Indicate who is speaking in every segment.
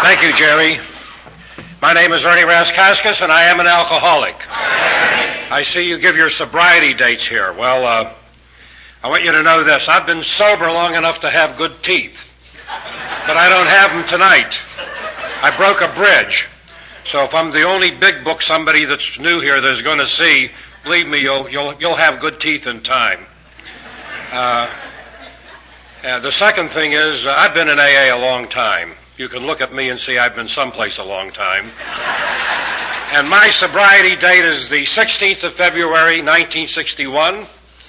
Speaker 1: Thank you, Jerry. My name is Ernie Raskaskas, and I am an alcoholic. I see you give your sobriety dates here. Well, I want you to know this. I've been sober long enough to have good teeth, but I don't have them tonight. I broke a bridge. So if I'm the only big book somebody that's new here that's going to see, believe me, you'll have good teeth in time. The second thing is, I've been in AA a long time. You can look at me and see I've been someplace a long time. And my sobriety date is the 16th of February, 1961.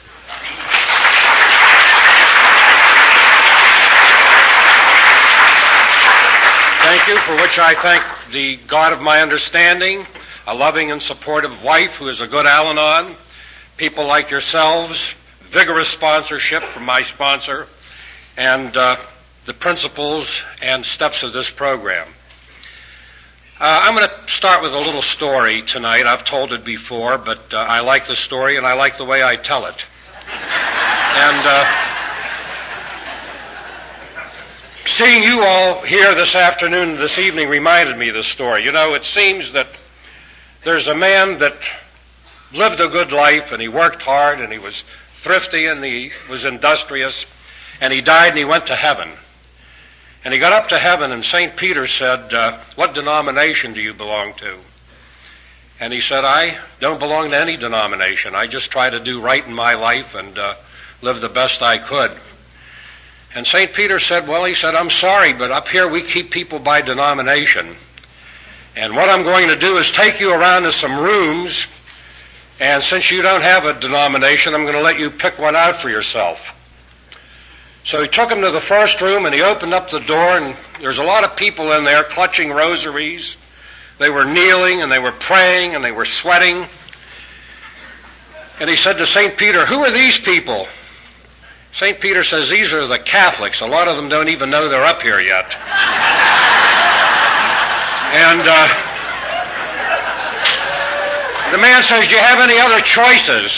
Speaker 1: Thank you, for which I thank the God of my understanding, a loving and supportive wife who is a good Al-Anon, people like yourselves, vigorous sponsorship from my sponsor, and the principles and steps of this program. I'm going to start with a little story tonight. I've told it before, but I like the story and I like the way I tell it. And seeing you all here this afternoon, this evening, reminded me of this story. You know, it seems that there's a man that lived a good life, and he worked hard, and he was thrifty, and he was industrious, and he died, and he went to heaven. And he got up to heaven, and St. Peter said, what denomination do you belong to? And he said, I don't belong to any denomination. I just try to do right in my life and live the best I could. And St. Peter said, well, he said, I'm sorry, but up here we keep people by denomination. And what I'm going to do is take you around to some rooms, and since you don't have a denomination, I'm going to let you pick one out for yourself. So he took him to the first room, and he opened up the door, and there's a lot of people in there clutching rosaries. They were kneeling, and they were praying, and they were sweating. And he said to St. Peter, who are these people? St. Peter says, these are the Catholics. A lot of them don't even know they're up here yet. And the man says, do you have any other choices?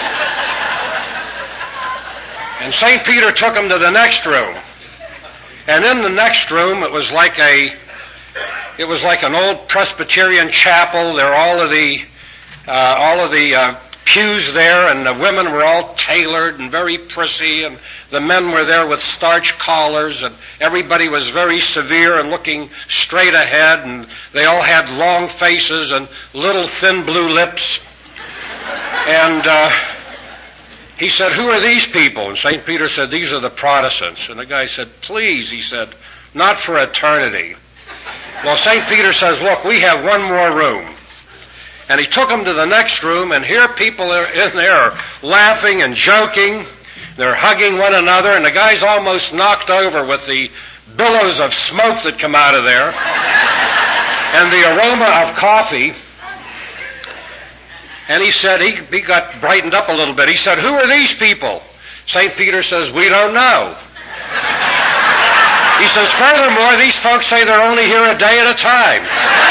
Speaker 1: And St. Peter took him to the next room. And in the next room, it was like an old Presbyterian chapel. There were all of the pews there, and the women were all tailored and very prissy, and the men were there with starched collars, and everybody was very severe and looking straight ahead, and they all had long faces and little thin blue lips. And he said, who are these people? And St. Peter said, these are the Protestants. And the guy said, please, he said, not for eternity. Well, St. Peter says, look, we have one more room. And he took them to the next room, and here people are in there laughing and joking. They're hugging one another, and the guy's almost knocked over with the billows of smoke that come out of there and the aroma of coffee. And he said, he got brightened up a little bit. He said, who are these people? St. Peter says, we don't know. He says, furthermore, these folks say they're only here a day at a time.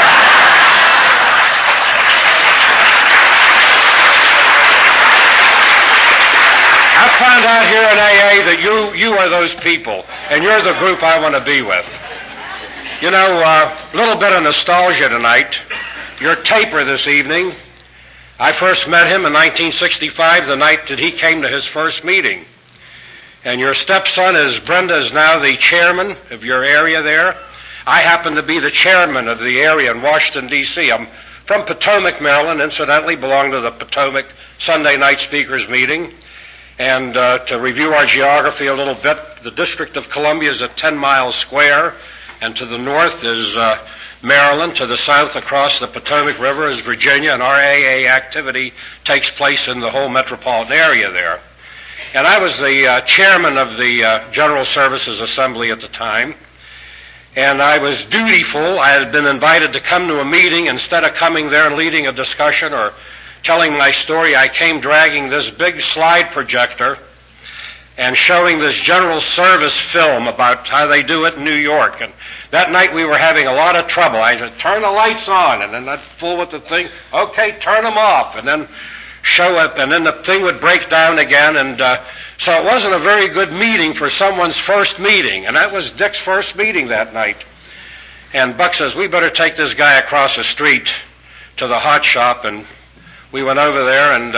Speaker 1: I found out here in AA that you are those people, and you're the group I want to be with. You know, a little bit of nostalgia tonight. Your taper this evening, I first met him in 1965, the night that he came to his first meeting. And your stepson Brenda is now the chairman of your area there. I happen to be the chairman of the area in Washington, D.C. I'm from Potomac, Maryland, incidentally belong to the Potomac Sunday night speakers meeting. And to review our geography a little bit, the District of Columbia is at 10 miles square, and to the north is Maryland. To the south across the Potomac River is Virginia, and our AA activity takes place in the whole metropolitan area there. And I was the chairman of the General Services Assembly at the time, and I was dutiful. I had been invited to come to a meeting. Instead of coming there and leading a discussion or telling my story, I came dragging this big slide projector and showing this general service film about how they do it in New York. And that night we were having a lot of trouble. I said, turn the lights on, and then I'd fool with the thing, okay, turn them off, and then show up, and then the thing would break down again, and so it wasn't a very good meeting for someone's first meeting, and that was Dick's first meeting that night. And Buck says, we better take this guy across the street to the hot shop. And we went over there, and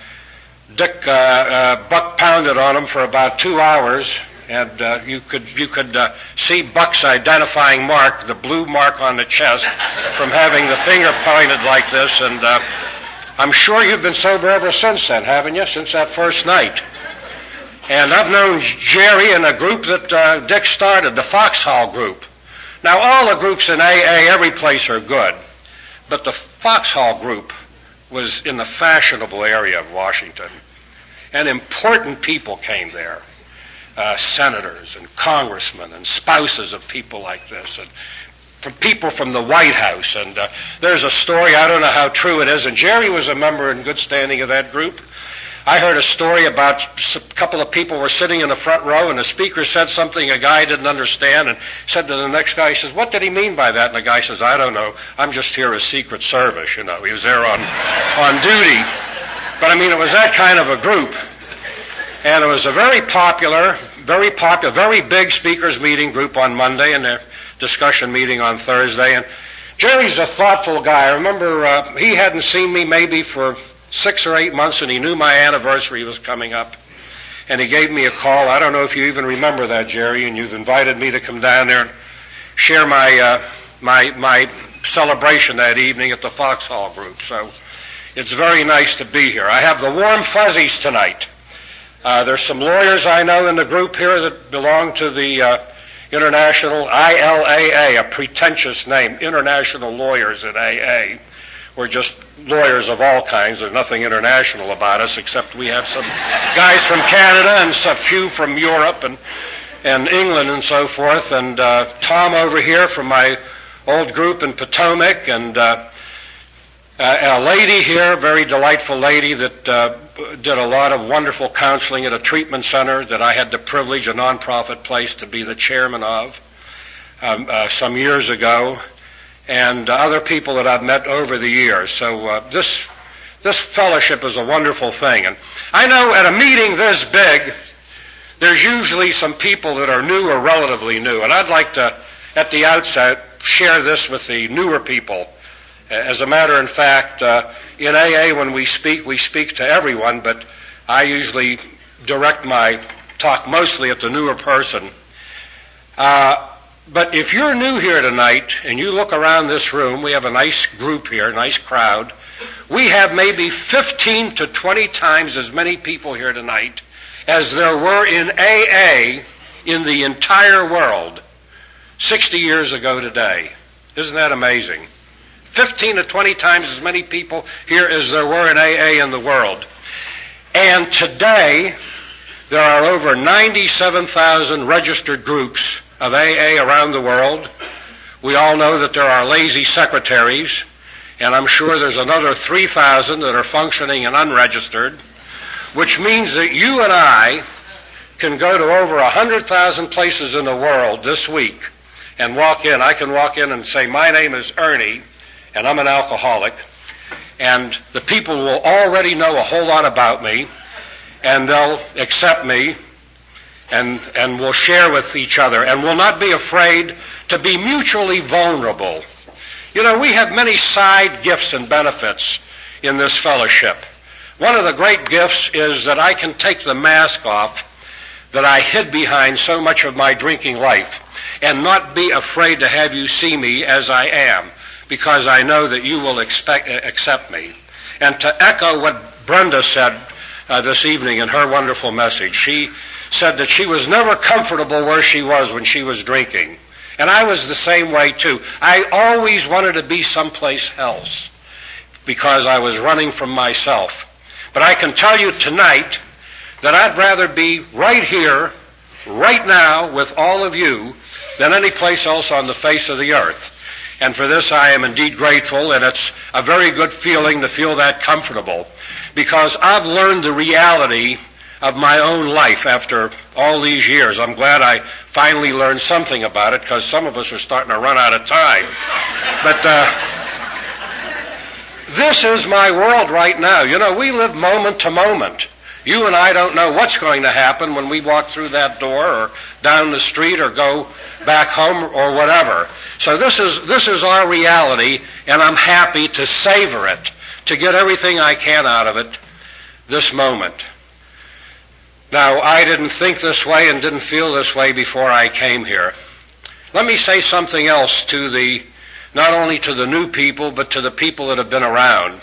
Speaker 1: Buck pounded on him for about 2 hours. And you could see Buck's identifying mark, the blue mark on the chest, from having the finger pointed like this. And I'm sure you've been sober ever since then, haven't you? Since that first night. And I've known Jerry in a group that Dick started, the Foxhall group. Now, all the groups in AA, every place are good. But the Foxhall group was in the fashionable area of Washington. And important people came there. Senators and congressmen and spouses of people like this, and from people from the White House. And there's a story, I don't know how true it is, and Jerry was a member in good standing of that group. I heard a story about a couple of people were sitting in the front row, and the speaker said something a guy didn't understand, and said to the next guy, he says, what did he mean by that? And the guy says, I don't know, I'm just here as Secret Service, you know. He was there on duty. But I mean, it was that kind of a group. And it was a very popular, very big speakers meeting group on Monday and a discussion meeting on Thursday. And Jerry's a thoughtful guy. I remember he hadn't seen me maybe for 6 or 8 months, and he knew my anniversary was coming up. And he gave me a call. I don't know if you even remember that, Jerry, and you've invited me to come down there and share my celebration that evening at the Foxhall group. So it's very nice to be here. I have the warm fuzzies tonight. There's some lawyers I know in the group here that belong to the International ILAA, a pretentious name, International Lawyers at AA. We're just lawyers of all kinds. There's nothing international about us, except we have some guys from Canada and a few from Europe and England and so forth. And Tom over here from my old group in Potomac, and a lady here, a very delightful lady that did a lot of wonderful counseling at a treatment center that I had the privilege, a nonprofit place, to be the chairman of some years ago, and other people that I've met over the years. So this fellowship is a wonderful thing. And I know at a meeting this big, there's usually some people that are new or relatively new, and I'd like to, at the outset, share this with the newer people. As a matter of fact, in AA when we speak to everyone, but I usually direct my talk mostly at the newer person. But if you're new here tonight and you look around this room, we have a nice group here, a nice crowd. We have maybe 15 to 20 times as many people here tonight as there were in AA in the entire world 60 years ago today. Isn't that amazing? 15 to 20 times as many people here as there were in AA in the world. And today, there are over 97,000 registered groups of AA around the world. We all know that there are lazy secretaries, and I'm sure there's another 3,000 that are functioning and unregistered, which means that you and I can go to over 100,000 places in the world this week and walk in. I can walk in and say, my name is Ernie, and I'm an alcoholic, and the people will already know a whole lot about me, and they'll accept me, and we'll share with each other, and will not be afraid to be mutually vulnerable. You know, we have many side gifts and benefits in this fellowship. One of the great gifts is that I can take the mask off that I hid behind so much of my drinking life, and not be afraid to have you see me as I am, because I know that you will accept me. And to echo what Brenda said this evening in her wonderful message, she said that she was never comfortable where she was when she was drinking. And I was the same way too. I always wanted to be someplace else because I was running from myself. But I can tell you tonight that I'd rather be right here, right now, with all of you than any place else on the face of the earth. And for this I am indeed grateful, and it's a very good feeling to feel that comfortable, because I've learned the reality of my own life after all these years. I'm glad I finally learned something about it, because some of us are starting to run out of time. But this is my world right now. You know, we live moment to moment. You and I don't know what's going to happen when we walk through that door or down the street or go back home or whatever. So this is our reality, and I'm happy to savor it, to get everything I can out of it this moment. Now, I didn't think this way and didn't feel this way before I came here. Let me say something else to not only to the new people, but to the people that have been around.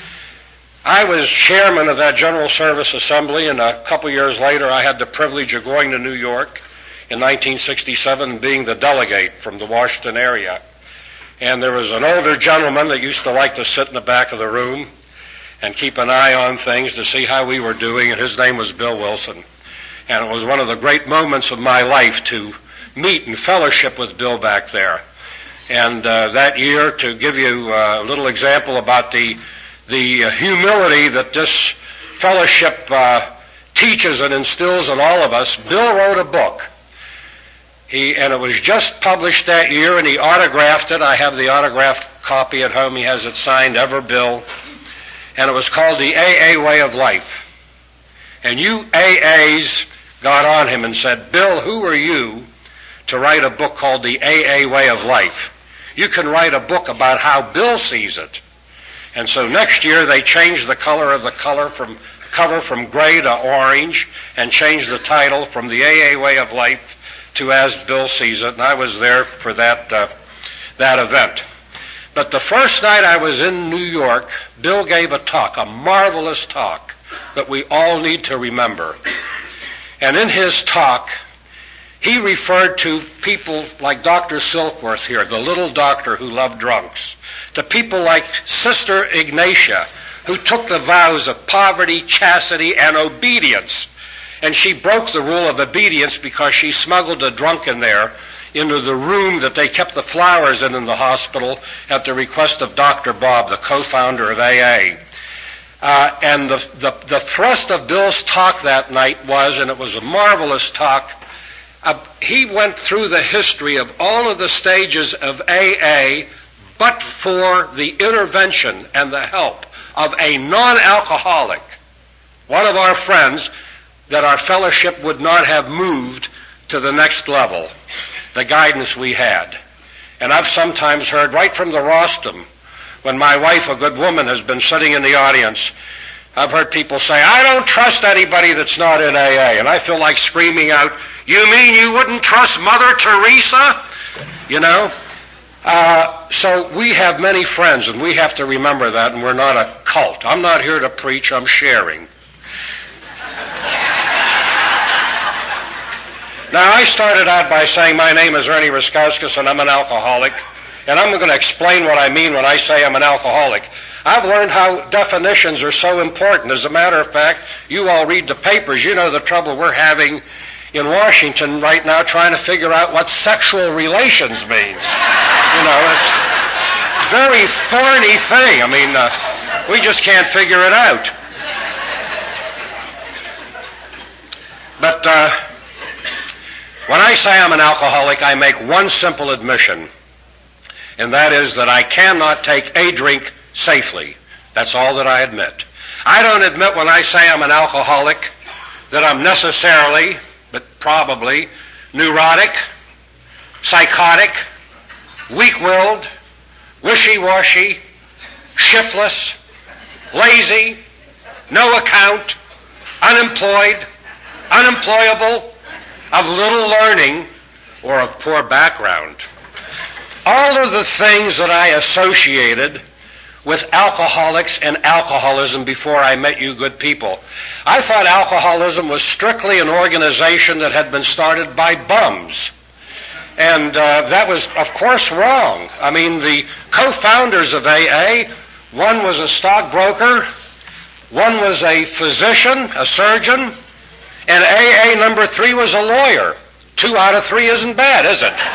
Speaker 1: I was chairman of that General Service Assembly, and a couple years later I had the privilege of going to New York in 1967 and being the delegate from the Washington area. And there was an older gentleman that used to like to sit in the back of the room and keep an eye on things to see how we were doing, and his name was Bill Wilson. And it was one of the great moments of my life to meet and fellowship with Bill back there. And that year, to give you a little example about the humility that this fellowship teaches and instills in all of us, Bill wrote a book. And it was just published that year, and he autographed it. I have the autographed copy at home. He has it signed, Ever Bill. And it was called The AA Way of Life. And you AAs got on him and said, Bill, who are you to write a book called The AA Way of Life? You can write a book about how Bill sees it. And so next year they changed the color of the cover from gray to orange and changed the title from The AA Way of Life to As Bill Sees It. And I was there for that event. But the first night I was in New York, Bill gave a talk, a marvelous talk that we all need to remember. And in his talk, he referred to people like Dr. Silkworth here, the little doctor who loved drunks, to people like Sister Ignatia, who took the vows of poverty, chastity, and obedience. And she broke the rule of obedience because she smuggled a drunk in there into the room that they kept the flowers in the hospital at the request of Dr. Bob, the co-founder of AA. And the thrust of Bill's talk that night was, and it was a marvelous talk, he went through the history of all of the stages of AA, but for the intervention and the help of a non-alcoholic, one of our friends, that our fellowship would not have moved to the next level, the guidance we had. And I've sometimes heard right from the rostrum, when my wife, a good woman, has been sitting in the audience, I've heard people say, I don't trust anybody that's not in AA. And I feel like screaming out, you mean you wouldn't trust Mother Teresa? You know? So we have many friends, and we have to remember that, and we're not a cult. I'm not here to preach, I'm sharing. Now, I started out by saying my name is Ernie Raskauskas and I'm an alcoholic, and I'm going to explain what I mean when I say I'm an alcoholic. I've learned how definitions are so important. As a matter of fact, you all read the papers. You know the trouble we're having in Washington right now trying to figure out what sexual relations means. You know, it's a very thorny thing. I mean, we just can't figure it out. But when I say I'm an alcoholic, I make one simple admission, and that is that I cannot take a drink safely. That's all that I admit. I don't admit when I say I'm an alcoholic that I'm necessarily, but probably, neurotic, psychotic, weak-willed, wishy-washy, shiftless, lazy, no account, unemployed, unemployable, of little learning, or of poor background. All of the things that I associated with alcoholics and alcoholism before I met you good people. I thought alcoholism was strictly an organization that had been started by bums. And that was, of course, wrong. I mean, the co-founders of AA, one was a stockbroker, one was a physician, a surgeon, and AA number 3 was a lawyer. 2 out of 3 isn't bad, is it?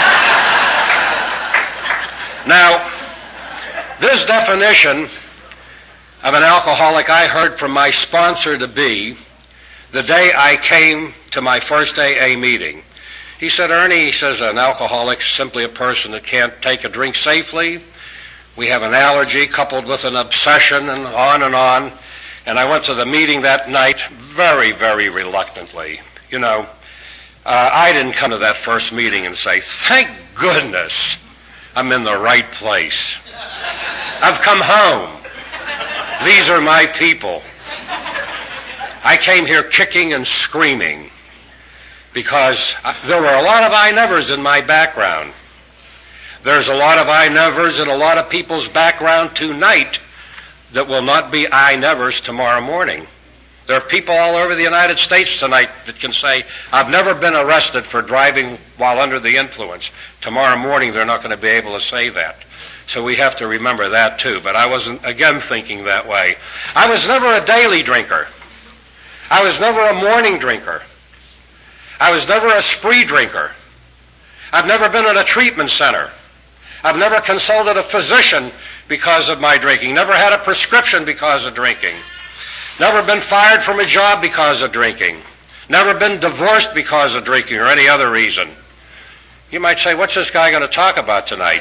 Speaker 1: Now, this definition of an alcoholic I heard from my sponsor to be the day I came to my first AA meeting. He said, Ernie, he says, an alcoholic's simply a person that can't take a drink safely. We have an allergy coupled with an obsession and on. And I went to the meeting that night very, very reluctantly. You know, I didn't come to that first meeting and say, thank goodness I'm in the right place. I've come home. These are my people. I came here kicking and screaming because there were a lot of I-nevers in my background. There's a lot of I-nevers in a lot of people's background tonight that will not be I-nevers tomorrow morning. There are people all over the United States tonight that can say, I've never been arrested for driving while under the influence. Tomorrow morning they're not going to be able to say that. So we have to remember that too. But I wasn't, again, thinking that way. I was never a daily drinker. I was never a morning drinker. I was never a spree drinker. I've never been in a treatment center. I've never consulted a physician because of my drinking. Never had a prescription because of drinking. Never been fired from a job because of drinking. Never been divorced because of drinking or any other reason. You might say, what's this guy going to talk about tonight?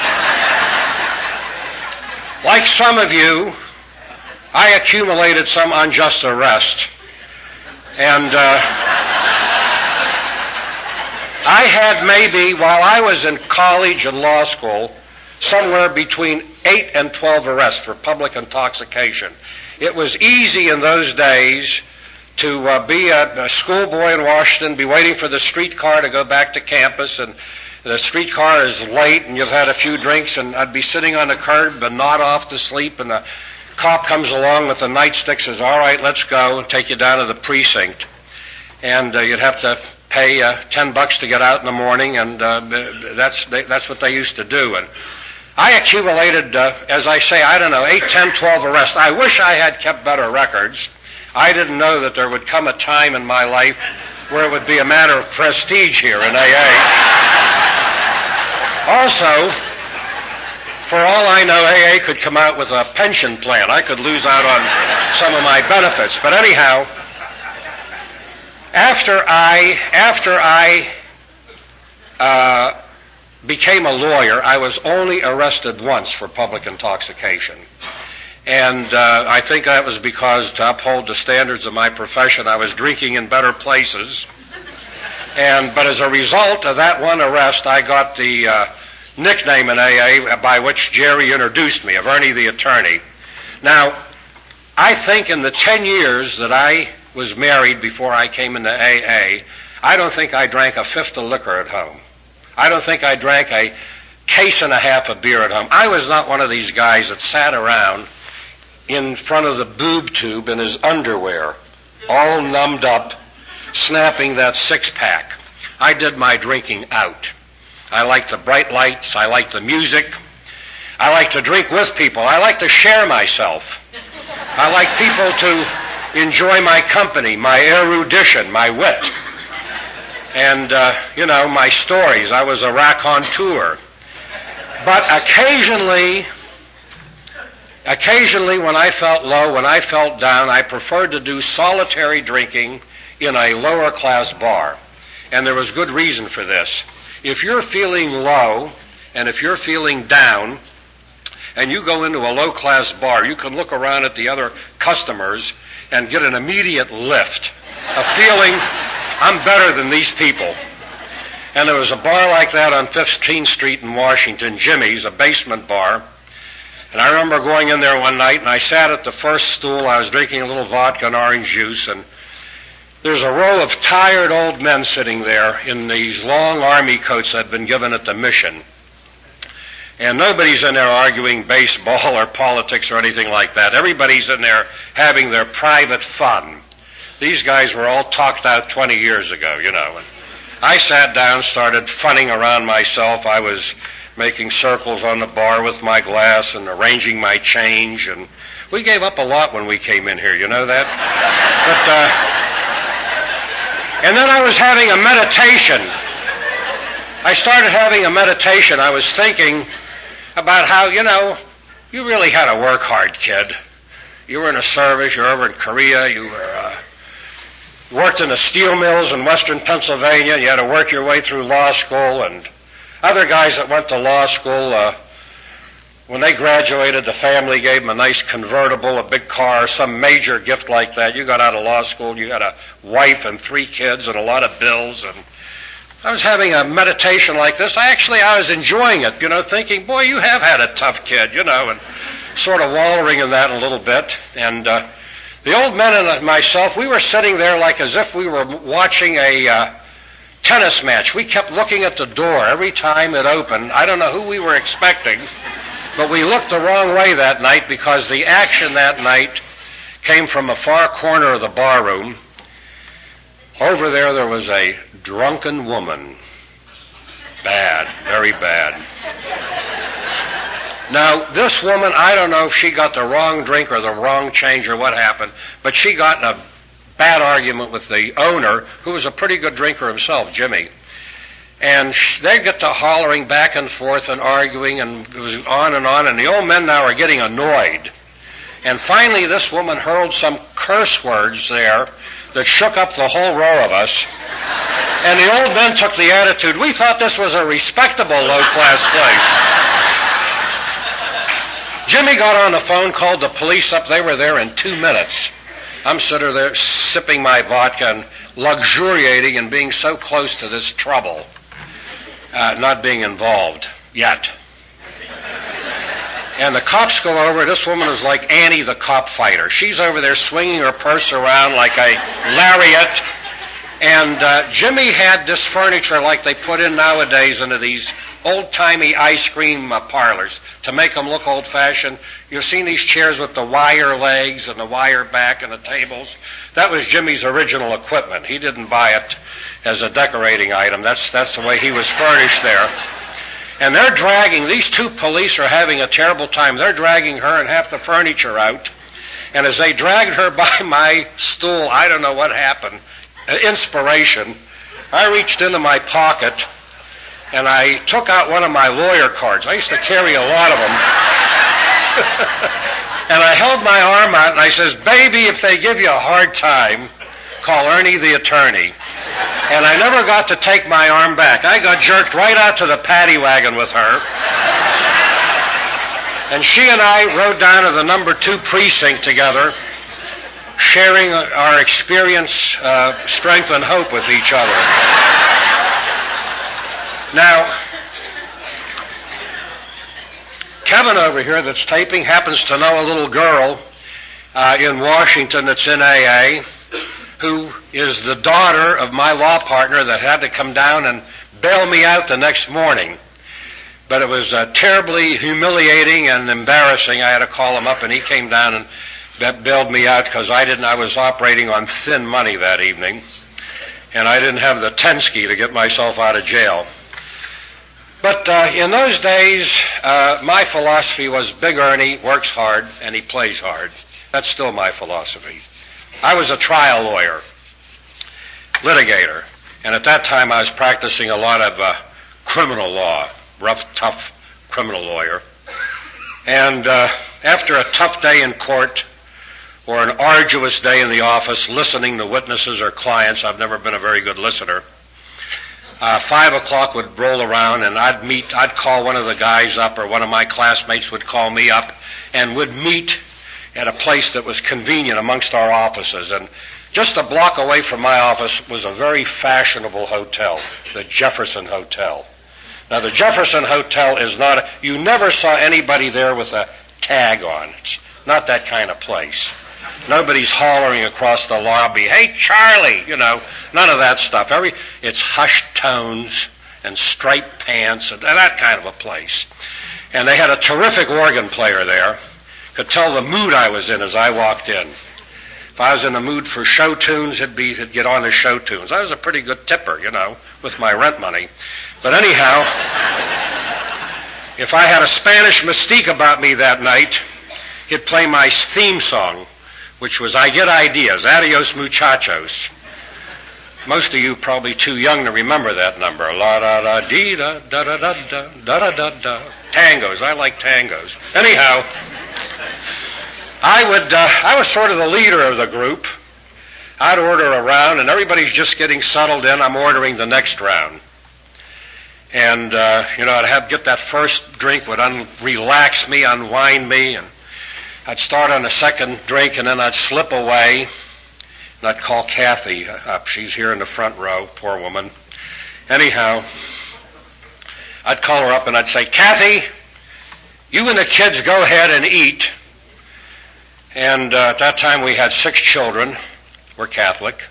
Speaker 1: Like some of you, I accumulated some unjust arrest. And I had maybe, while I was in college and law school, somewhere between 8 and 12 arrests for public intoxication. It was easy in those days to be a schoolboy in Washington, be waiting for the streetcar to go back to campus, and the streetcar is late, and you've had a few drinks, and I'd be sitting on the curb and nod off to sleep, and the cop comes along with a nightstick, says, all right, let's go, and take you down to the precinct. And you'd have to pay $10 to get out in the morning, and that's what they used to do. And I accumulated, as I say, 8, 10, 12 arrests. I wish I had kept better records. I didn't know that there would come a time in my life where it would be a matter of prestige here in AA. Also, for all I know, AA could come out with a pension plan. I could lose out on some of my benefits. But anyhow, after I became a lawyer, I was only arrested once for public intoxication. And I think that was because, to uphold the standards of my profession, I was drinking in better places. But as a result of that one arrest, I got the nickname in AA by which Jerry introduced me, of Ernie the Attorney. Now, I think in the 10 years that I was married before I came into AA, I don't think I drank a fifth of liquor at home. I don't think I drank a case and a half of beer at home. I was not one of these guys that sat around in front of the boob tube in his underwear, all numbed up, snapping that six-pack. I did my drinking out. I like the bright lights. I like the music. I like to drink with people. I like to share myself. I like people to enjoy my company, my erudition, my wit. And, my stories. I was a raconteur. But occasionally when I felt low, when I felt down, I preferred to do solitary drinking in a lower class bar. And there was good reason for this. If you're feeling low and if you're feeling down and you go into a low class bar, you can look around at the other customers and get an immediate lift, a feeling, I'm better than these people. And there was a bar like that on 15th Street in Washington, Jimmy's, a basement bar. And I remember going in there one night, and I sat at the first stool. I was drinking a little vodka and orange juice, and there's a row of tired old men sitting there in these long army coats that had been given at the mission. And nobody's in there arguing baseball or politics or anything like that. Everybody's in there having their private fun. These guys were all talked out 20 years ago, And I sat down, started funning around myself. I was making circles on the bar with my glass and arranging my change. And we gave up a lot when we came in here, you know that? And then I was having a meditation. I started having a meditation. I was thinking about how, you really had to work hard, kid. You were in a service, you were over in Korea, you were worked in the steel mills in western Pennsylvania, and you had to work your way through law school, and other guys that went to law school When they graduated, the family gave them a nice convertible, a big car, some major gift like that. You got out of law school, you got a wife and 3 kids and a lot of bills. And I was having a meditation like this. I was enjoying it, thinking, boy, you have had a tough kid, and sort of wallowing in that a little bit. And the old men and myself, we were sitting there like as if we were watching a tennis match. We kept looking at the door every time it opened. I don't know who we were expecting, but we looked the wrong way that night because the action that night came from a far corner of the bar room. Over there was a drunken woman. Bad, very bad. Now, this woman, I don't know if she got the wrong drink or the wrong change or what happened, but she got in a bad argument with the owner, who was a pretty good drinker himself, Jimmy. And they get to hollering back and forth and arguing, and it was on, and the old men now are getting annoyed. And finally, this woman hurled some curse words there that shook up the whole row of us. And the old men took the attitude, we thought this was a respectable low-class place. Jimmy got on the phone, called the police up. They were there in 2 minutes. I'm sitting there sipping my vodka and luxuriating and being so close to this trouble, not being involved yet. And the cops go over. This woman is like Annie the cop fighter. She's over there swinging her purse around like a lariat. And Jimmy had this furniture like they put in nowadays into these old-timey ice cream parlors to make them look old-fashioned. You've seen these chairs with the wire legs and the wire back and the tables. That was Jimmy's original equipment. He didn't buy it as a decorating item. That's the way he was furnished there. And they're dragging, these 2 police are having a terrible time. They're dragging her and half the furniture out. And as they dragged her by my stool, I don't know what happened, inspiration, I reached into my pocket and I took out one of my lawyer cards. I used to carry a lot of them. And I held my arm out and I says, baby, if they give you a hard time, call Ernie the attorney. And I never got to take my arm back. I got jerked right out to the paddy wagon with her. And she and I rode down to the number 2 precinct together, sharing our experience, strength, and hope with each other. Now, Kevin over here that's taping happens to know a little girl in Washington that's in AA who is the daughter of my law partner that had to come down and bail me out the next morning. But it was terribly humiliating and embarrassing. I had to call him up, and he came down and bailed me out because I was operating on thin money that evening, and I didn't have the Tensky to get myself out of jail. But in those days, my philosophy was Big Ernie works hard and he plays hard. That's still my philosophy. I was a trial lawyer, litigator, and at that time I was practicing a lot of criminal law, rough, tough criminal lawyer. And after a tough day in court or an arduous day in the office listening to witnesses or clients, I've never been a very good listener, 5 o'clock would roll around and I'd call one of the guys up, or one of my classmates would call me up, and would meet at a place that was convenient amongst our offices. And just a block away from my office was a very fashionable hotel, the Jefferson Hotel. Now the Jefferson Hotel is not, you never saw anybody there with a tag on. It's not that kind of place. Nobody's hollering across the lobby, hey Charlie, none of that stuff. It's hushed tones and striped pants and that kind of a place. And they had a terrific organ player there. Could tell the mood I was in as I walked in. If I was in the mood for show tunes, it'd get on the show tunes. I was a pretty good tipper, with my rent money. But anyhow, if I had a Spanish mystique about me that night, he'd play my theme song, which was I Get Ideas, Adios Muchachos. Most of you probably too young to remember that number. La da da dee da da da da da da da da. Tangos. I like tangos. Anyhow, I was sort of the leader of the group. I'd order a round, and everybody's just getting settled in. I'm ordering the next round. And, I'd get that first drink would relax me, unwind me, and I'd start on the second drink, and then I'd slip away, and I'd call Kathy up. She's here in the front row, poor woman. Anyhow, I'd call her up and I'd say, Kathy, you and the kids go ahead and eat. And at that time we had 6 children. We're Catholic.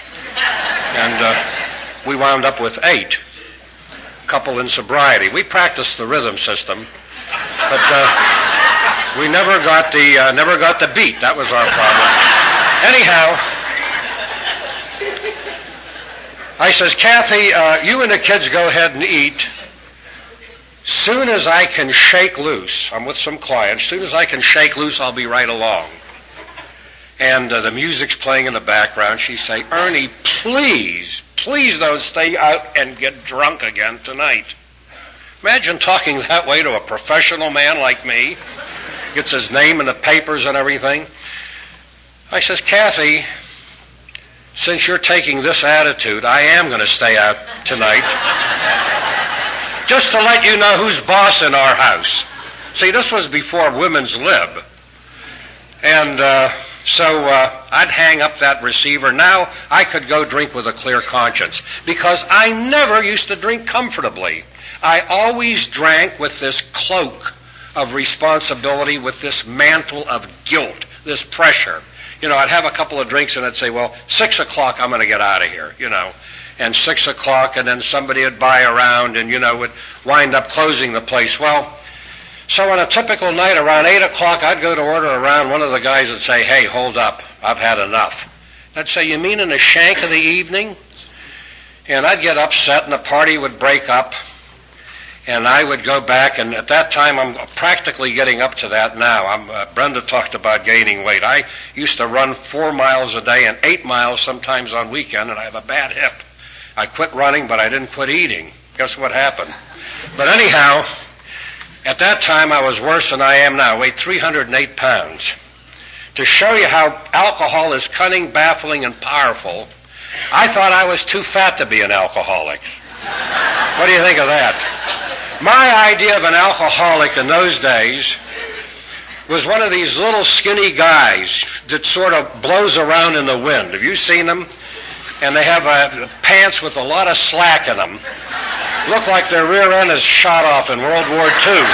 Speaker 1: And we wound up with 8. Couple in sobriety. We practiced the rhythm system, but we never got the beat. That was our problem. Anyhow, I says, Kathy, you and the kids go ahead and eat. Soon as I can shake loose, I'm with some clients, soon as I can shake loose, I'll be right along. And the music's playing in the background. She say, Ernie, please don't stay out and get drunk again tonight. Imagine talking that way to a professional man like me. Gets his name in the papers and everything. I says, Kathy, since you're taking this attitude, I am going to stay out tonight. Just to let you know who's boss in our house. See, this was before women's lib. And so I'd hang up that receiver. Now I could go drink with a clear conscience because I never used to drink comfortably. I always drank with this cloak of responsibility, with this mantle of guilt, this pressure. I'd have a couple of drinks and I'd say, well, 6 o'clock I'm going to get out of here, And 6 o'clock, and then somebody would buy around and, would wind up closing the place. Well, so on a typical night around 8 o'clock, I'd go to order around. One of the guys would say, hey, hold up, I've had enough. I'd say, you mean in the shank of the evening? And I'd get upset and the party would break up. And I would go back, and at that time, I'm practically getting up to that now. Brenda talked about gaining weight. I used to run 4 miles a day and 8 miles sometimes on weekend, and I have a bad hip. I quit running, but I didn't quit eating. Guess what happened? But anyhow, at that time, I was worse than I am now. I weighed 308 pounds. To show you how alcohol is cunning, baffling, and powerful, I thought I was too fat to be an alcoholic. What do you think of that? My idea of an alcoholic in those days was one of these little skinny guys that sort of blows around in the wind. Have you seen them? And they have pants with a lot of slack in them. Look like their rear end is shot off in World War II.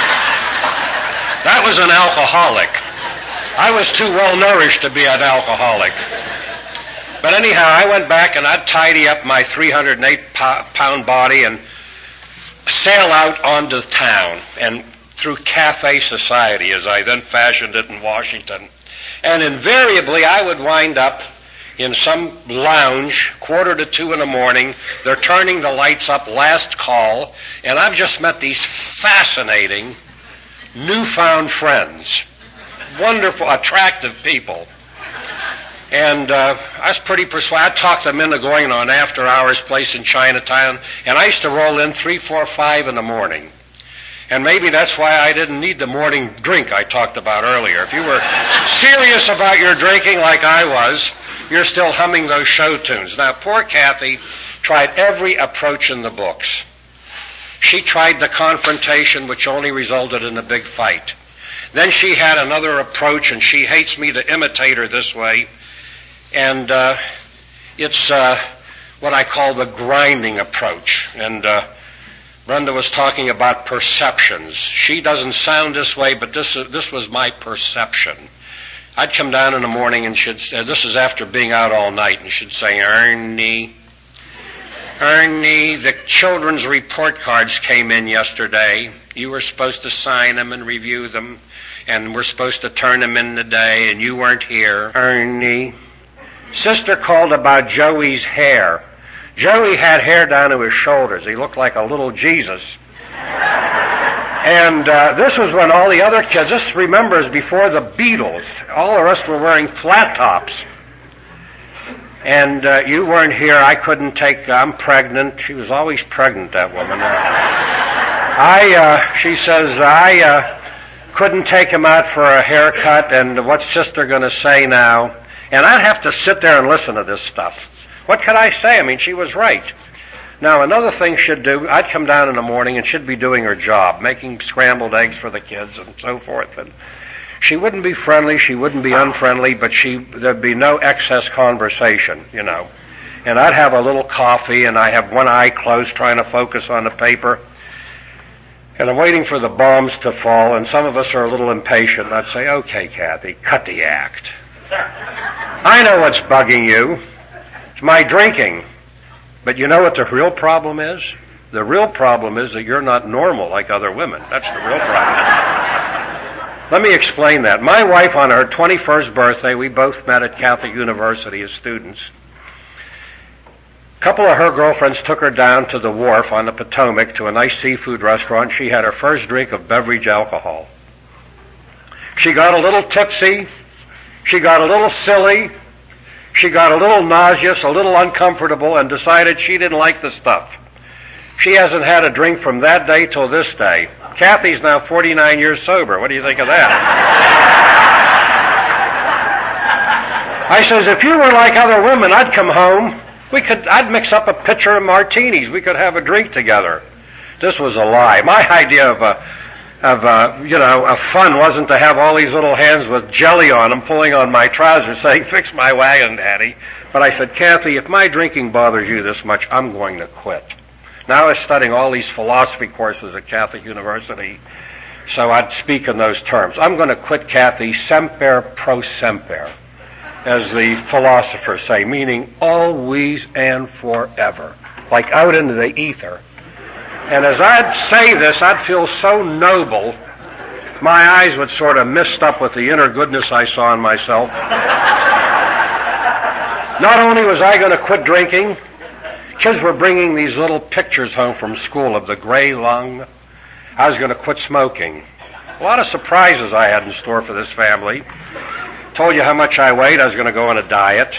Speaker 1: That was an alcoholic. I was too well nourished to be an alcoholic. But anyhow, I went back and I'd tidy up my 308-pound body and sail out onto town and through cafe society, as I then fashioned it in Washington. And invariably, I would wind up in some lounge, 1:45 in the morning. They're turning the lights up, last call, and I've just met these fascinating, newfound friends. Wonderful, attractive people. And I was pretty persuaded. I talked them into going to an after-hours place in Chinatown, and I used to roll in 3, 4, 5 in the morning. And maybe that's why I didn't need the morning drink I talked about earlier. If you were serious about your drinking like I was, you're still humming those show tunes. Now, poor Kathy tried every approach in the books. She tried the confrontation, which only resulted in a big fight. Then she had another approach, and she hates me to imitate her this way. And it's what I call the grinding approach. And Brenda was talking about perceptions. She doesn't sound this way, but this was my perception. I'd come down in the morning and she'd say, this is after being out all night, and she'd say, Ernie, the children's report cards came in yesterday. You were supposed to sign them and review them, and we're supposed to turn them in today, and you weren't here. Ernie, Sister called about Joey's hair. Joey had hair down to his shoulders. He looked like a little Jesus. And this was when all the other kids, this remembers before the Beatles, all the rest were wearing flat tops. And you weren't here. I couldn't take, I'm pregnant. She was always pregnant, that woman. She says, I couldn't take him out for a haircut, and what's Sister going to say now? And I'd have to sit there and listen to this stuff. What could I say? I mean, she was right. Now, another thing she'd do, I'd come down in the morning and she'd be doing her job, making scrambled eggs for the kids and so forth. And she wouldn't be friendly, she wouldn't be unfriendly, but there'd be no excess conversation, you know. And I'd have a little coffee and I have one eye closed trying to focus on the paper. And I'm waiting for the bombs to fall, and some of us are a little impatient. I'd say, okay, Kathy, cut the act. I know what's bugging you. It's my drinking. But you know what the real problem is? The real problem is that you're not normal like other women. That's the real problem. Let me explain that. My wife, on her 21st birthday, we both met at Catholic University as students. A couple of her girlfriends took her down to the wharf on the Potomac to a nice seafood restaurant. She had her first drink of beverage alcohol. She got a little tipsy. She got a little silly. She got a little nauseous, a little uncomfortable, and decided she didn't like the stuff. She hasn't had a drink from that day till this day. Kathy's now 49 years sober. What do you think of that? I says, if you were like other women, I'd come home. I'd mix up a pitcher of martinis. We could have a drink together. This was a lie. My idea of fun wasn't to have all these little hands with jelly on them pulling on my trousers saying, fix my wagon, Daddy. But I said, Kathy, if my drinking bothers you this much, I'm going to quit. Now I was studying all these philosophy courses at Catholic University, so I'd speak in those terms. I'm going to quit, Kathy, semper pro semper, as the philosophers say, meaning always and forever, like out into the ether. And as I'd say this, I'd feel so noble, my eyes would sort of mist up with the inner goodness I saw in myself. Not only was I going to quit drinking, kids were bringing these little pictures home from school of the gray lung. I was going to quit smoking. A lot of surprises I had in store for this family. Told you how much I weighed. I was going to go on a diet.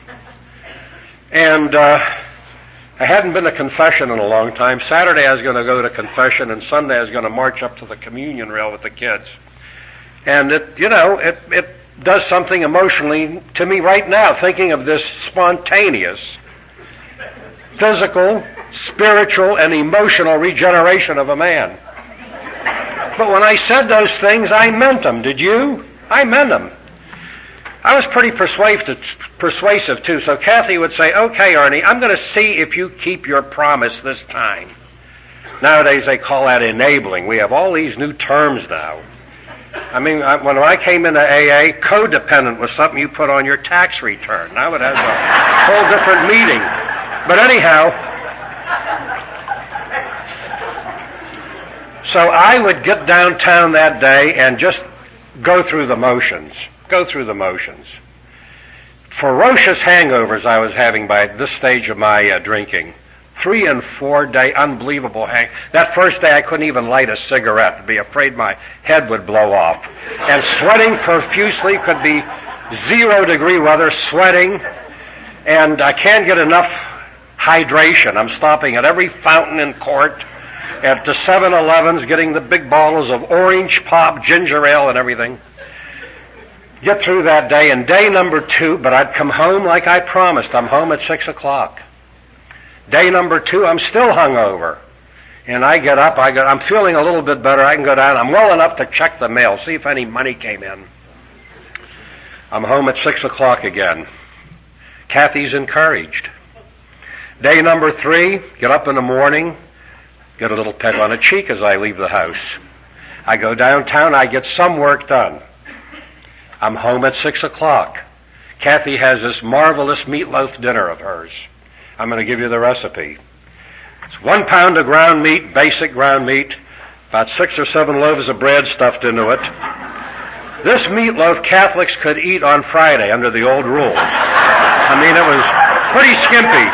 Speaker 1: And I hadn't been to confession in a long time. Saturday I was going to go to confession, and Sunday I was going to march up to the communion rail with the kids. And it does something emotionally to me right now, thinking of this spontaneous, physical, spiritual, and emotional regeneration of a man. But when I said those things, I meant them. Did you? I meant them. I was pretty persuasive too, so Kathy would say, okay, Ernie, I'm going to see if you keep your promise this time. Nowadays they call that enabling. We have all these new terms now. I mean, when I came into AA, codependent was something you put on your tax return. Now it has a whole different meaning. But anyhow, so I would get downtown that day and just go through the motions. Ferocious hangovers I was having by this stage of my drinking. 3 and 4 day unbelievable That first day I couldn't even light a cigarette. I'd be afraid my head would blow off. And sweating profusely, could be 0-degree weather, sweating. And I can't get enough hydration. I'm stopping at every fountain in court, at the 7-Elevens, getting the big bottles of orange pop, ginger ale, and everything. Get through that day, and day number 2, but I'd come home like I promised. I'm home at 6 o'clock. Day number 2, I'm still hungover. And I get up, I'm feeling a little bit better. I can go down. I'm well enough to check the mail, see if any money came in. I'm home at 6 o'clock again. Kathy's encouraged. Day number 3, get up in the morning, get a little peg on the cheek as I leave the house. I go downtown, I get some work done. I'm home at 6 o'clock. Kathy has this marvelous meatloaf dinner of hers. I'm going to give you the recipe. It's 1 pound of ground meat, basic ground meat, about 6 or 7 loaves of bread stuffed into it. This meatloaf Catholics could eat on Friday under the old rules. I mean, it was pretty skimpy.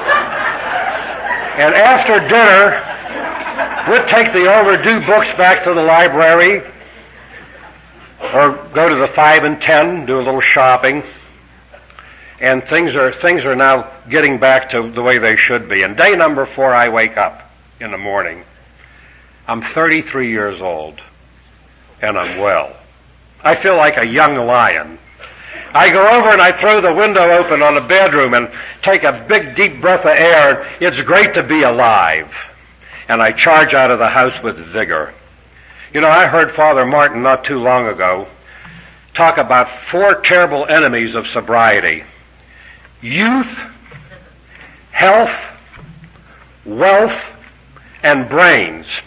Speaker 1: And after dinner, we'd take the overdue books back to the library, or go to the 5 and 10, do a little shopping, and things are now getting back to the way they should be. And day number 4, I wake up in the morning. I'm 33 years old, and I'm well. I feel like a young lion. I go over and I throw the window open on the bedroom and take a big, deep breath of air. It's great to be alive. And I charge out of the house with vigor. You know, I heard Father Martin not too long ago talk about 4 terrible enemies of sobriety: youth, health, wealth, and brains.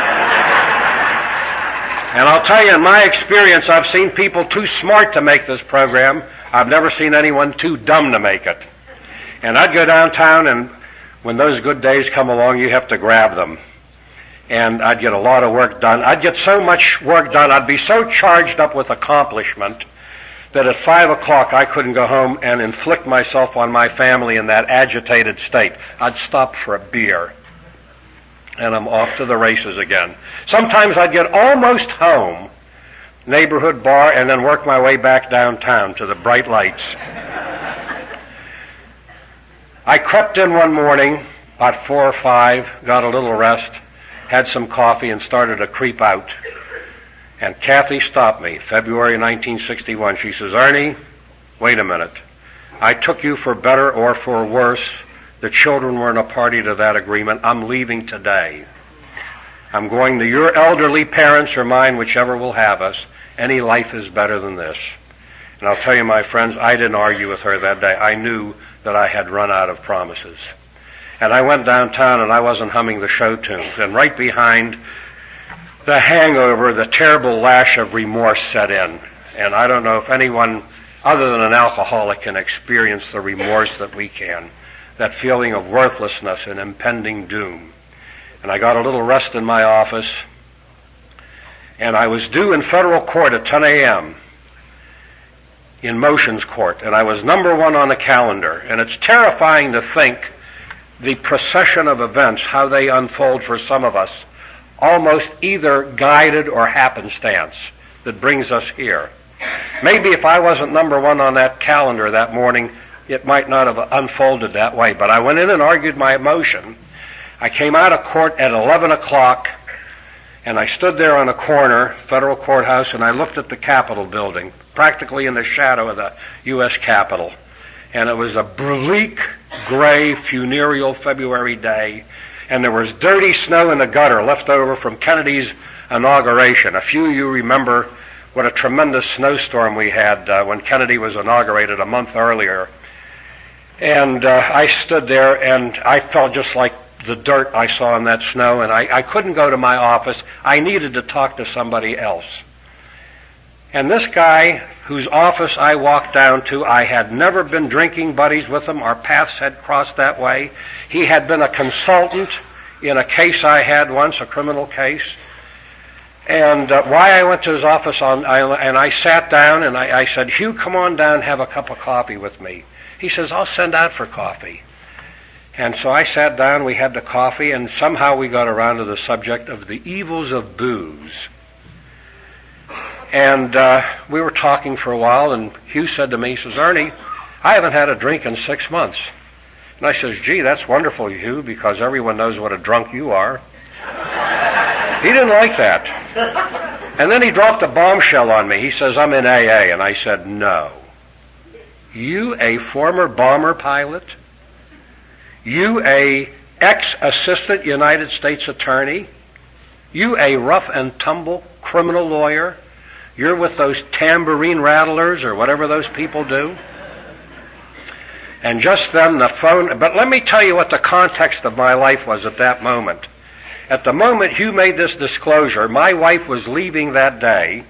Speaker 1: And I'll tell you, in my experience, I've seen people too smart to make this program. I've never seen anyone too dumb to make it. And I'd go downtown, and when those good days come along, you have to grab them. And I'd get a lot of work done. I'd get so much work done, I'd be so charged up with accomplishment that at 5 o'clock I couldn't go home and inflict myself on my family in that agitated state. I'd stop for a beer. And I'm off to the races again. Sometimes I'd get almost home, neighborhood bar, and then work my way back downtown to the bright lights. I crept in one morning, about 4 or 5, got a little rest, had some coffee, and started to creep out. And Kathy stopped me, February 1961. She says, "Ernie, wait a minute. I took you for better or for worse. The children weren't a party to that agreement. I'm leaving today. I'm going to your elderly parents or mine, whichever will have us. Any life is better than this." And I'll tell you, my friends, I didn't argue with her that day. I knew that I had run out of promises. And I went downtown and I wasn't humming the show tunes. And right behind the hangover, the terrible lash of remorse set in. And I don't know if anyone other than an alcoholic can experience the remorse that we can. That feeling of worthlessness and impending doom. And I got a little rest in my office, and I was due in federal court at 10 a.m. in motions court, and I was number 1 on the calendar. And it's terrifying to think the procession of events, how they unfold for some of us, almost either guided or happenstance, that brings us here. Maybe if I wasn't number 1 on that calendar that morning, it might not have unfolded that way. But I went in and argued my motion. I came out of court at 11 o'clock, and I stood there on a corner, federal courthouse, and I looked at the Capitol building, practically in the shadow of the U.S. Capitol. And it was a bleak, gray, funereal February day, and there was dirty snow in the gutter left over from Kennedy's inauguration. A few of you remember what a tremendous snowstorm we had when Kennedy was inaugurated a month earlier. And I stood there, and I felt just like the dirt I saw in that snow, and I couldn't go to my office. I needed to talk to somebody else. And this guy, whose office I walked down to, I had never been drinking buddies with him. Our paths had crossed that way. He had been a consultant in a case I had once, a criminal case. And why I went to his office, and I sat down, and I said, "Hugh, come on down, have a cup of coffee with me." He says, "I'll send out for coffee." And so I sat down, we had the coffee, and somehow we got around to the subject of the evils of booze. And we were talking for a while, and Hugh said to me, he says, "Ernie, I haven't had a drink in 6 months." And I says, "Gee, that's wonderful, Hugh, because everyone knows what a drunk you are." He didn't like that. And then he dropped a bombshell on me. He says, "I'm in AA." And I said, "No. You, a former bomber pilot? You, a ex-assistant United States attorney? You, a rough and tumble criminal lawyer? You're with those tambourine rattlers or whatever those people do?" And just then the phone, but let me tell you what the context of my life was at that moment. At the moment Hugh made this disclosure, my wife was leaving that day.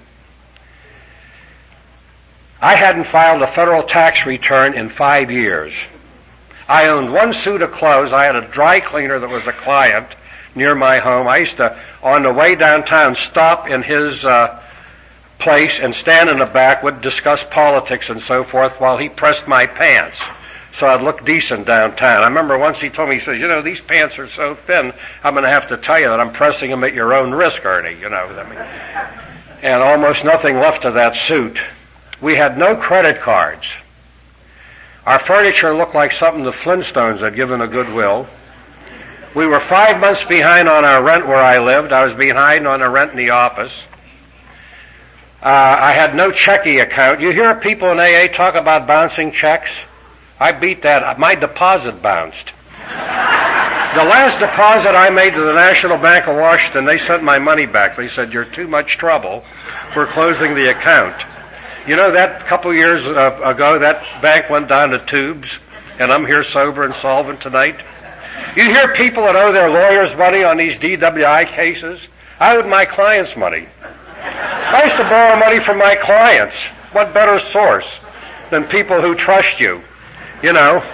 Speaker 1: I hadn't filed a federal tax return in 5 years. I owned 1 suit of clothes. I had a dry cleaner that was a client near my home. I used to, on the way downtown, stop in his place and stand in the back, would discuss politics and so forth while he pressed my pants so I'd look decent downtown. I remember once he told me, he says, "You know, these pants are so thin, I'm going to have to tell you that I'm pressing them at your own risk, Ernie." You know, I mean, and almost nothing left of that suit. We had no credit cards. Our furniture looked like something the Flintstones had given a Goodwill. We were 5 months behind on our rent where I lived. I was behind on the rent in the office. I had no checking account. You hear people in AA talk about bouncing checks? I beat that. My deposit bounced. The last deposit I made to the National Bank of Washington, they sent my money back. They said, "You're too much trouble. We're closing the account." You know, that couple years ago, that bank went down to tubes, and I'm here sober and solvent tonight. You hear people that owe their lawyers money on these DWI cases? I owed my clients money. I used to borrow money from my clients. What better source than people who trust you? You know.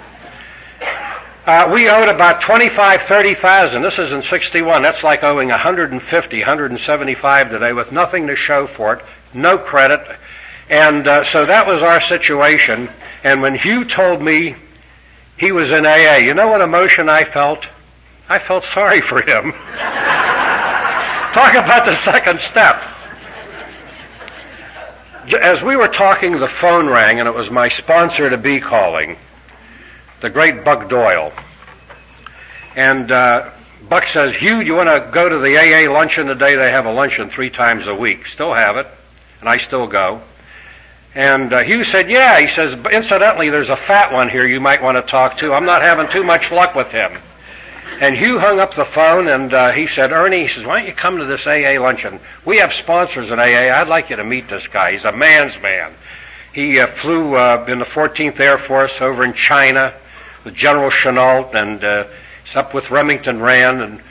Speaker 1: We owed about $25,000, $30,000. This is in 61. That's like owing $150, $175 today with nothing to show for it, no credit. And so that was our situation. And when Hugh told me he was in AA, you know what emotion I felt? I felt sorry for him. Talk about the second step. As we were talking, the phone rang, and it was my sponsor to be calling, the great Buck Doyle. And Buck says, "Hugh, do you want to go to the AA luncheon today? They have a luncheon 3 times a week." Still have it, and I still go. And Hugh said, "Yeah." He says, "Incidentally, there's a fat one here you might want to talk to. I'm not having too much luck with him." And Hugh hung up the phone, and he said, "Ernie," he says, "why don't you come to this AA luncheon? We have sponsors in AA. I'd like you to meet this guy. He's a man's man. He flew in the 14th Air Force over in China with General Chennault, and he's up with Remington Rand and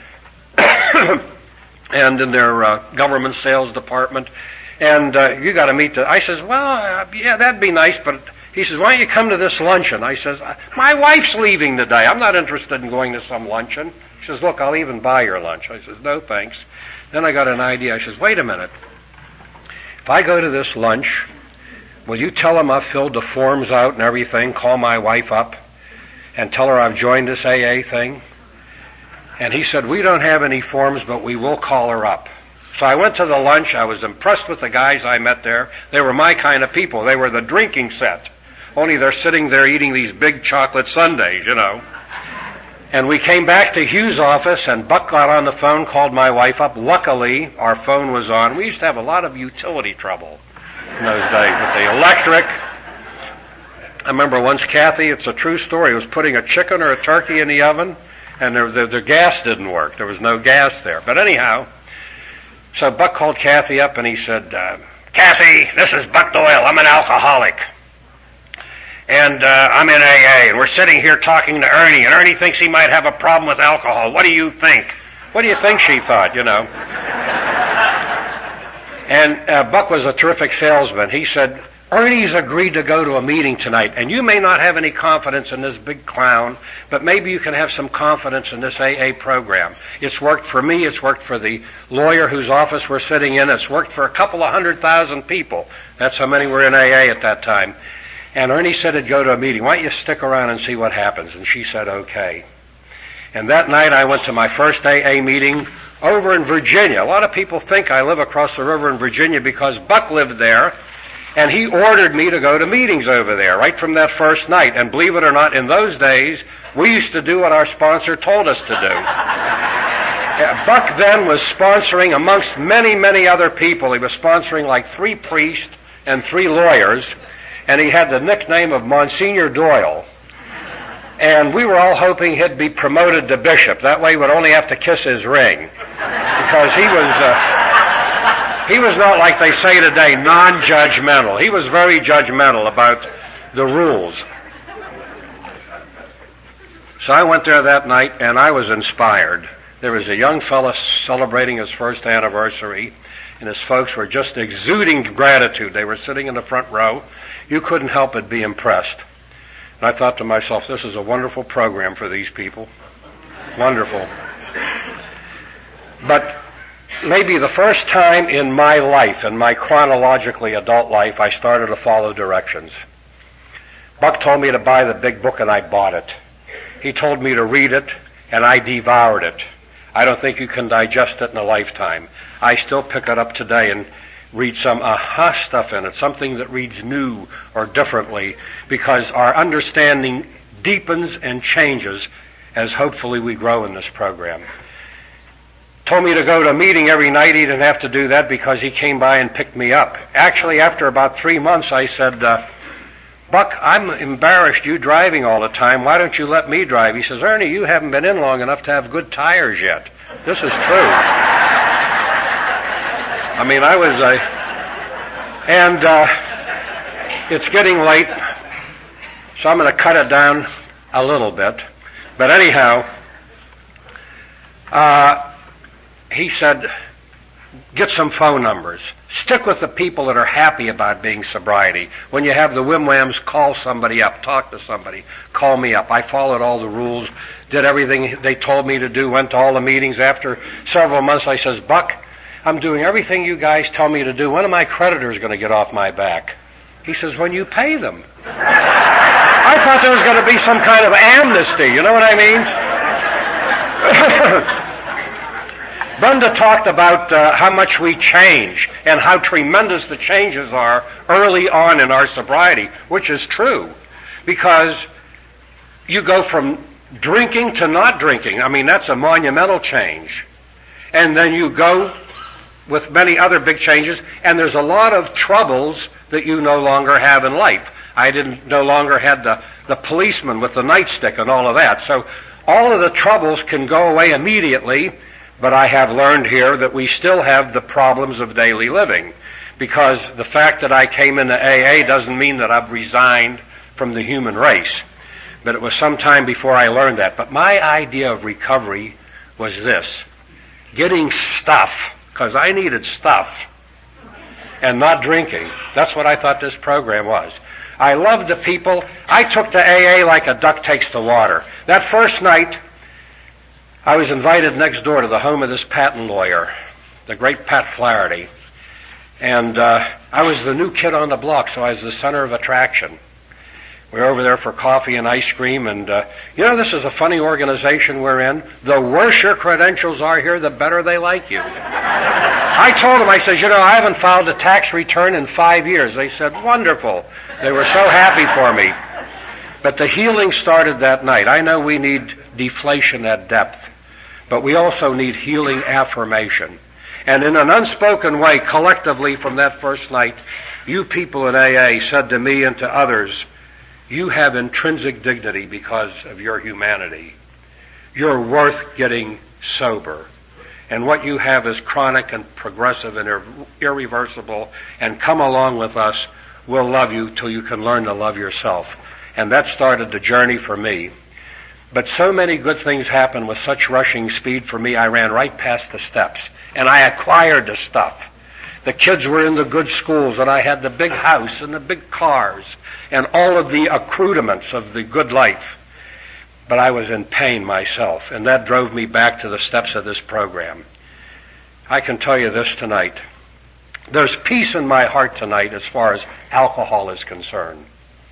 Speaker 1: and in their government sales department. And you got to meet the." I says, "Well, yeah, that'd be nice, but..." He says, "Why don't you come to this luncheon?" I says, "My wife's leaving today. I'm not interested in going to some luncheon." He says, "Look, I'll even buy your lunch." I says, "No, thanks." Then I got an idea. I says, "Wait a minute. If I go to this lunch, will you tell them I've filled the forms out and everything, call my wife up, and tell her I've joined this AA thing?" And he said, "We don't have any forms, but we will call her up." So I went to the lunch. I was impressed with the guys I met there. They were my kind of people. They were the drinking set. Only they're sitting there eating these big chocolate sundaes, you know. And we came back to Hugh's office, and Buck got on the phone, called my wife up. Luckily, our phone was on. We used to have a lot of utility trouble in those days with the electric. I remember once Kathy, it's a true story, was putting a chicken or a turkey in the oven, and the gas didn't work. There was no gas there. But anyhow, so Buck called Kathy up, and he said, "Kathy, this is Buck Doyle. I'm an alcoholic. And I'm in AA, and we're sitting here talking to Ernie, and Ernie thinks he might have a problem with alcohol. What do you think?" What do you think she thought, you know? And Buck was a terrific salesman. He said, "Ernie's agreed to go to a meeting tonight, and you may not have any confidence in this big clown, but maybe you can have some confidence in this AA program. It's worked for me. It's worked for the lawyer whose office we're sitting in. It's worked for a couple of 100,000 people. That's how many were in AA at that time. And Ernie said he'd go to a meeting. Why don't you stick around and see what happens?" And she said, "Okay." And that night I went to my first AA meeting over in Virginia. A lot of people think I live across the river in Virginia because Buck lived there, and he ordered me to go to meetings over there right from that first night. And believe it or not, in those days, we used to do what our sponsor told us to do. Buck then was sponsoring, amongst many, many other people, he was sponsoring like 3 priests and 3 lawyers, and he had the nickname of Monsignor Doyle. And we were all hoping he'd be promoted to bishop. That way we'd only have to kiss his ring. Because he was not, like they say today, non-judgmental. He was very judgmental about the rules. So I went there that night, and I was inspired. There was a young fella celebrating his first anniversary, and his folks were just exuding gratitude. They were sitting in the front row. You couldn't help but be impressed. And I thought to myself, this is a wonderful program for these people. Wonderful. But maybe the first time in my life, in my chronologically adult life, I started to follow directions. Buck told me to buy the big book, and I bought it. He told me to read it, and I devoured it. I don't think you can digest it in a lifetime. I still pick it up today and read some aha stuff in it, something that reads new or differently, because our understanding deepens and changes as hopefully we grow in this program. told me to go to a meeting every night. He didn't have to do that because he came by and picked me up. Actually, after about 3 months, I said, Buck, I'm embarrassed you driving all the time. Why don't you let me drive? He says, Ernie, you haven't been in long enough to have good tires yet. This is true. I mean, it's getting late, so I'm going to cut it down a little bit. But anyhow, he said, get some phone numbers. Stick with the people that are happy about being sobriety. When you have the whim-whams, call somebody up, talk to somebody, call me up. I followed all the rules, did everything they told me to do, went to all the meetings. After several months, I says, Buck, I'm doing everything you guys tell me to do. When are my creditors going to get off my back? He says, when you pay them. I thought there was going to be some kind of amnesty, you know what I mean? Brenda talked about how much we change and how tremendous the changes are early on in our sobriety, which is true, because you go from drinking to not drinking. I mean, that's a monumental change. And then you go with many other big changes, and there's a lot of troubles that you no longer have in life. I no longer had the policeman with the nightstick and all of that. So all of the troubles can go away immediately. But I have learned here that we still have the problems of daily living, because the fact that I came into AA doesn't mean that I've resigned from the human race. But it was some time before I learned that. But my idea of recovery was this: getting stuff, because I needed stuff, and not drinking. That's what I thought this program was. I loved the people. I took to AA like a duck takes to water. That first night, I was invited next door to the home of this patent lawyer, the great Pat Flaherty. And I was the new kid on the block, so I was the center of attraction. We were over there for coffee and ice cream, and this is a funny organization we're in. The worse your credentials are here, the better they like you. I told them, I said, I haven't filed a tax return in 5 years. They said, wonderful. They were so happy for me. But the healing started that night. I know we need deflation at depth, but we also need healing affirmation. And in an unspoken way, collectively from that first night, you people in AA said to me and to others, you have intrinsic dignity because of your humanity. You're worth getting sober. And what you have is chronic and progressive and irreversible, and come along with us. We'll love you till you can learn to love yourself. And that started the journey for me. But so many good things happened with such rushing speed for me, I ran right past the steps. And I acquired the stuff. The kids were in the good schools, and I had the big house and the big cars and all of the accoutrements of the good life. But I was in pain myself, and that drove me back to the steps of this program. I can tell you this tonight. There's peace in my heart tonight as far as alcohol is concerned.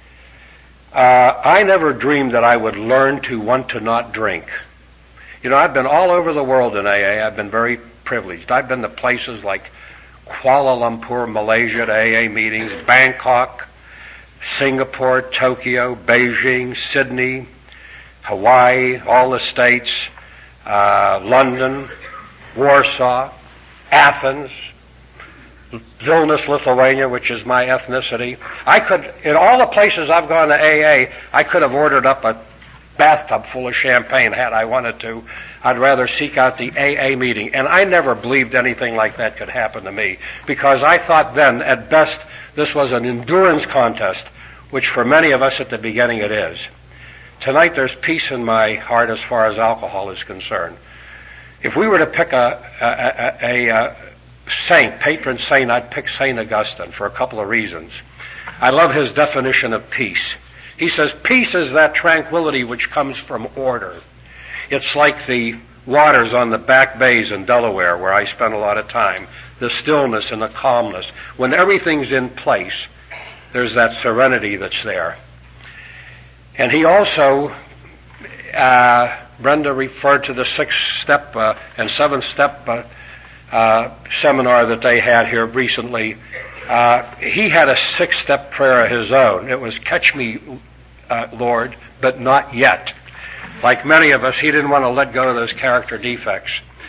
Speaker 1: I never dreamed that I would learn to want to not drink. I've been all over the world in AA. I've been very privileged. I've been to places like Kuala Lumpur, Malaysia, at AA meetings, Bangkok, Singapore, Tokyo, Beijing, Sydney, Hawaii, all the states, London, Warsaw, Athens, Vilnius, Lithuania, which is my ethnicity. In all the places I've gone to AA, I could have ordered up a bathtub full of champagne had I wanted to. I'd rather seek out the AA meeting. And I never believed anything like that could happen to me, because I thought then, at best, this was an endurance contest, which for many of us at the beginning it is. Tonight there's peace in my heart as far as alcohol is concerned. If we were to pick a saint, patron saint, I'd pick St. Augustine for a couple of reasons. I love his definition of peace. He says, peace is that tranquility which comes from order. It's like the waters on the back bays in Delaware, where I spend a lot of time. The stillness and the calmness. When everything's in place, there's that serenity that's there. And he also, Brenda referred to the 6-step and 7-step seminar that they had here recently. He had a 6-step prayer of his own. It was, catch me, Lord, but not yet. Like many of us, he didn't want to let go of those character defects.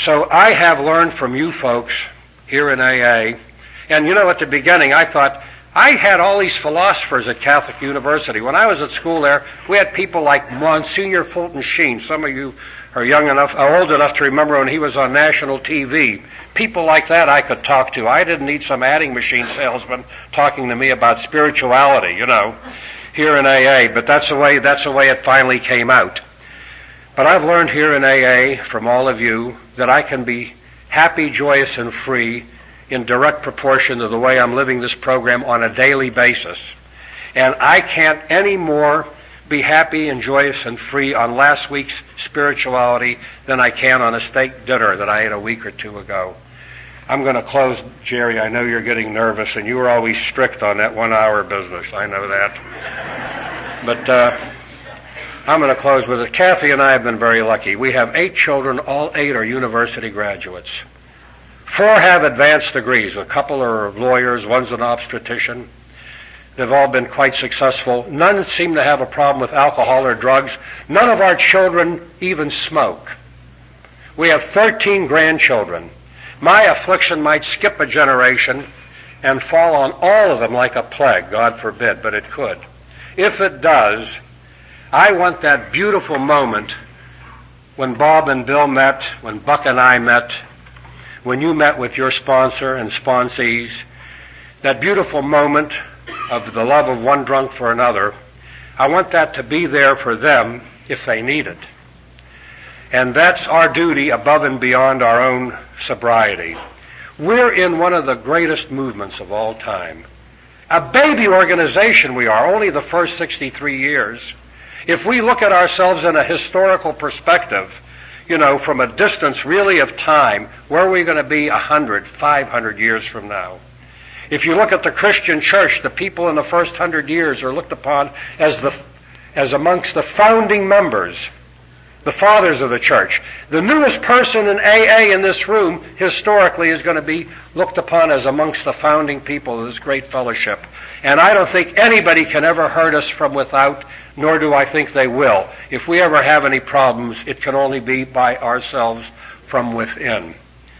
Speaker 1: So I have learned from you folks here in AA, and you know, at the beginning I thought, I had all these philosophers at Catholic University. When I was at school there, we had people like Monsignor Fulton Sheen. Some of you are old enough to remember when he was on national TV. People like that I could talk to. I didn't need some adding machine salesman talking to me about spirituality, you know, here in AA. But that's the way it finally came out. But I've learned here in AA from all of you that I can be happy, joyous, and free in direct proportion to the way I'm living this program on a daily basis. And I can't any more be happy and joyous and free on last week's spirituality than I can on a steak dinner that I ate a week or two ago. I'm going to close, Jerry. I know you're getting nervous, and you were always strict on that 1 hour business. I know that. But I'm going to close with it. Kathy and I have been very lucky. We have 8 children. All 8 are university graduates. 4 have advanced degrees. A couple are lawyers. One's an obstetrician. They've all been quite successful. None seem to have a problem with alcohol or drugs. None of our children even smoke. We have 13 grandchildren. My affliction might skip a generation and fall on all of them like a plague, God forbid, but it could. If it does, I want that beautiful moment when Bob and Bill met, when Buck and I met, when you met with your sponsor and sponsees, that beautiful moment of the love of one drunk for another, I want that to be there for them if they need it. And that's our duty above and beyond our own sobriety. We're in one of the greatest movements of all time. A baby organization we are, only the first 63 years. If we look at ourselves in a historical perspective, you know, from a distance really of time, where are we going to be 100, 500 years from now? If you look at the Christian church, the people in the first 100 years are looked upon as amongst the founding members, the fathers of the church. The newest person in AA in this room, historically, is going to be looked upon as amongst the founding people of this great fellowship. And I don't think anybody can ever hurt us from without, nor do I think they will. If we ever have any problems, it can only be by ourselves from within.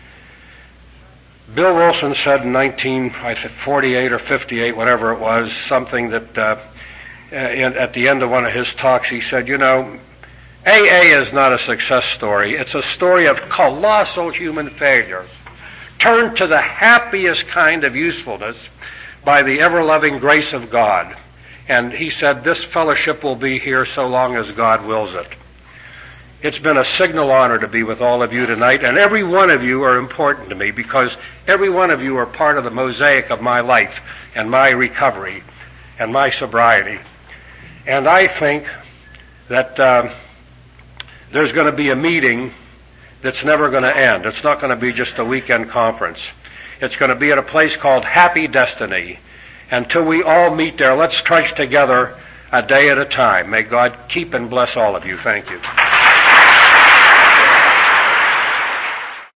Speaker 1: Bill Wilson said in 1948 or 58, whatever it was, something that at the end of one of his talks, he said, you know, AA is not a success story. It's a story of colossal human failure, turned to the happiest kind of usefulness by the ever-loving grace of God. And he said, this fellowship will be here so long as God wills it. It's been a signal honor to be with all of you tonight, and every one of you are important to me because every one of you are part of the mosaic of my life and my recovery and my sobriety. And I think that there's going to be a meeting that's never going to end. It's not going to be just a weekend conference. It's going to be at a place called Happy Destiny. Until we all meet there, let's trudge together a day at a time. May God keep and bless all of you. Thank you.